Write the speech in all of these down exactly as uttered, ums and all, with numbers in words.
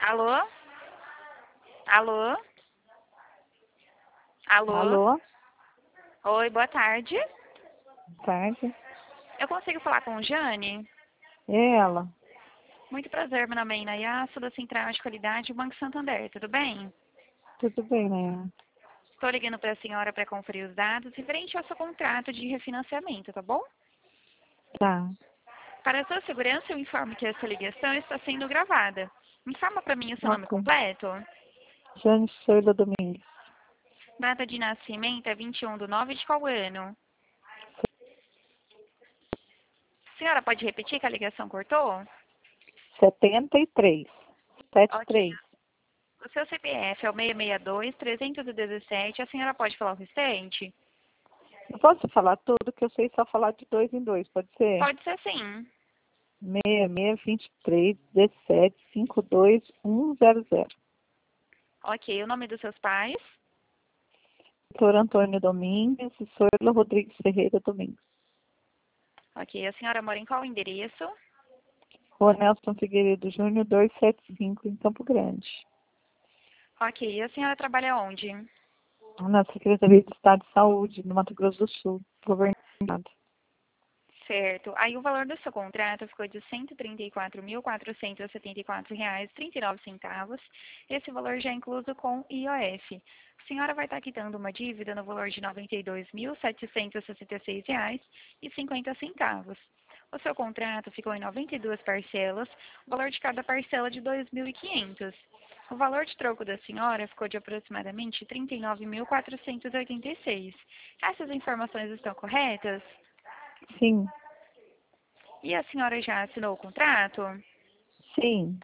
Alô? Alô? Alô? Alô? Oi, boa tarde. Boa tarde. Eu consigo falar com Jane? É ela. Muito prazer, meu nome é Inayá, sou da Central de Qualidade do Banco Santander, tudo bem? Tudo bem, né? Estou ligando para a senhora para conferir os dados referente ao seu contrato de refinanciamento, tá bom? Tá. Para a sua segurança, eu informo que essa ligação está sendo gravada. Informa para mim o seu nome Ok. completo. Jane Sheila Domingues. Data de nascimento é vinte e um de nove de qual ano? A senhora pode repetir que a ligação cortou? setenta e três. setenta e Ok. três. O seu C P F é o seis seis dois, trezentos e dezessete. A senhora pode falar o restante? Eu posso falar tudo que eu sei só falar de dois em dois, pode ser? Pode ser sim. seis seis, vinte e três, dezessete, cinquenta e dois, cento. Ok. O nome dos seus pais? Doutor Antônio Domingues e Soila Rodrigues Ferreira Domingues. Ok. A senhora mora em qual endereço? Rua Nelson Figueiredo Júnior, duzentos e setenta e cinco, em Campo Grande. Ok. E a senhora trabalha onde? Na Secretaria de Estado de Saúde, no Mato Grosso do Sul, governado. Certo. Aí o valor do seu contrato ficou de cento e trinta e quatro mil, quatrocentos e setenta e quatro reais e trinta e nove centavos. Esse valor já é incluso com I O F. A senhora vai estar quitando uma dívida no valor de noventa e dois mil, setecentos e sessenta e seis reais e cinquenta centavos. O seu contrato ficou em noventa e duas parcelas, o valor de cada parcela de dois mil e quinhentos. O valor de troco da senhora ficou de aproximadamente trinta e nove mil, quatrocentos e oitenta e seis. Essas informações estão corretas? Sim, E a senhora já assinou o contrato? sim.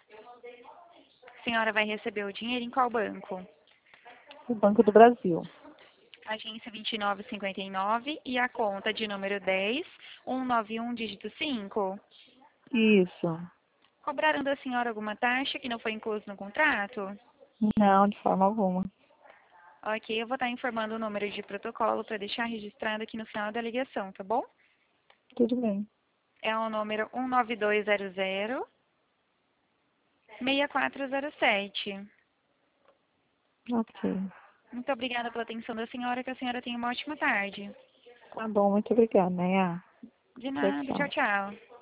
A senhora vai receber o dinheiro em qual banco? O Banco do Brasil. Agência vinte e nove cinquenta e nove e a conta de número dez, cento e noventa e um, dígito cinco. Isso. Cobraram da senhora alguma taxa que não foi incluso no contrato? Não, de forma alguma. Ok, eu vou estar informando o número de protocolo para deixar registrado aqui no final da ligação, tá bom? Tudo bem. É o número um nove dois zero zero, seis quatro zero sete. Ok. Muito obrigada pela atenção da senhora, que a senhora tenha uma ótima tarde. Tá bom, muito obrigada, né? De Tchau, nada, tchau, tchau. tchau.